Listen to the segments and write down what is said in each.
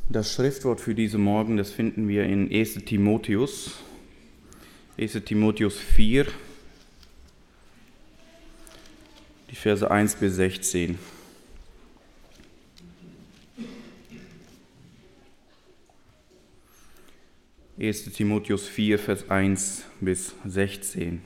Das Schriftwort für diesen Morgen, das finden wir in 1. Timotheus 4, die Verse 1 bis 16. Timotheus 4, Vers 1 bis 16.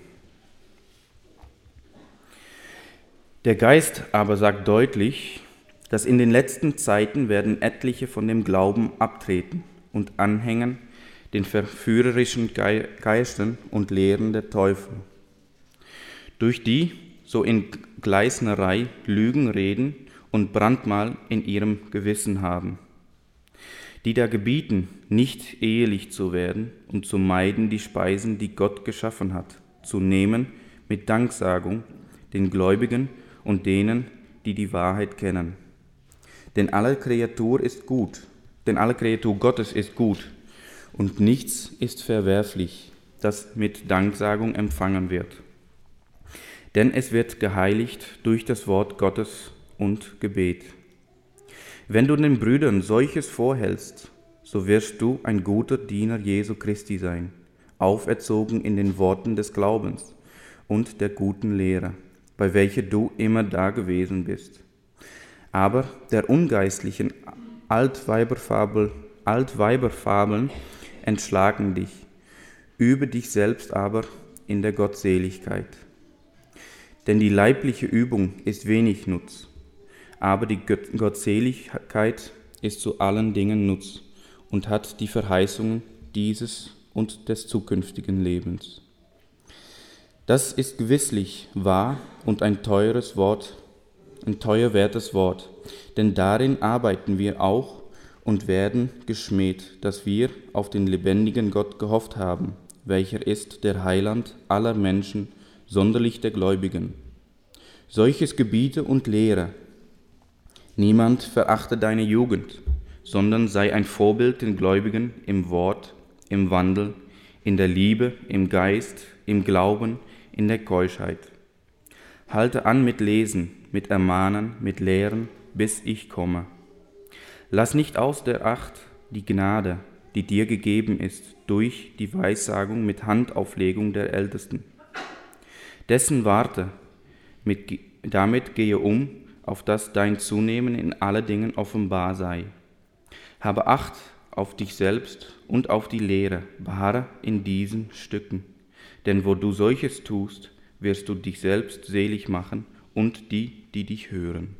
Der Geist aber sagt deutlich, dass in den letzten Zeiten werden etliche von dem Glauben abtreten und anhängen den verführerischen Geistern und Lehren der Teufel, durch die so in Gleisnerei Lügen reden und Brandmal in ihrem Gewissen haben, die da gebieten, nicht ehelich zu werden und zu meiden die Speisen, die Gott geschaffen hat, zu nehmen mit Danksagung den Gläubigen und denen, die die Wahrheit kennen. Denn alle Kreatur Gottes ist gut und nichts ist verwerflich, das mit Danksagung empfangen wird. Denn es wird geheiligt durch das Wort Gottes und Gebet. Wenn du den Brüdern solches vorhältst, so wirst du ein guter Diener Jesu Christi sein, auferzogen in den Worten des Glaubens und der guten Lehre, bei welcher du immer da gewesen bist. Aber der ungeistlichen Altweiberfabeln entschlagen dich, übe dich selbst aber in der Gottseligkeit. Denn die leibliche Übung ist wenig Nutz, aber die Gottseligkeit ist zu allen Dingen Nutz und hat die Verheißungen dieses und des zukünftigen Lebens. Das ist gewisslich wahr und ein teuer wertes Wort, denn darin arbeiten wir auch und werden geschmäht, dass wir auf den lebendigen Gott gehofft haben, welcher ist der Heiland aller Menschen, sonderlich der Gläubigen. Solches gebiete und lehre: Niemand verachte deine Jugend, sondern sei ein Vorbild den Gläubigen im Wort, im Wandel, in der Liebe, im Geist, im Glauben, in der Keuschheit. Halte an mit Lesen, mit Ermahnen, mit Lehren, bis ich komme. Lass nicht aus der Acht die Gnade, die dir gegeben ist, durch die Weissagung mit Handauflegung der Ältesten. Dessen warte, damit gehe um, auf dass dein Zunehmen in alle Dingen offenbar sei. Habe Acht auf dich selbst und auf die Lehre, beharre in diesen Stücken. Denn wo du solches tust, wirst du dich selbst selig machen und die, die dich hören.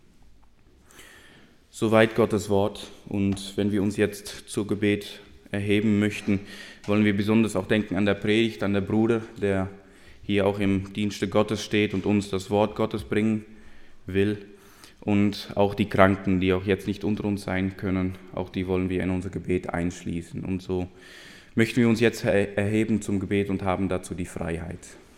Soweit Gottes Wort. Und wenn wir uns jetzt zu Gebet erheben möchten, wollen wir besonders auch denken an der Predigt, an der Bruder, der hier auch im Dienste Gottes steht und uns das Wort Gottes bringen will. Und auch die Kranken, die auch jetzt nicht unter uns sein können, auch die wollen wir in unser Gebet einschließen. Und so möchten wir uns jetzt erheben zum Gebet und haben dazu die Freiheit.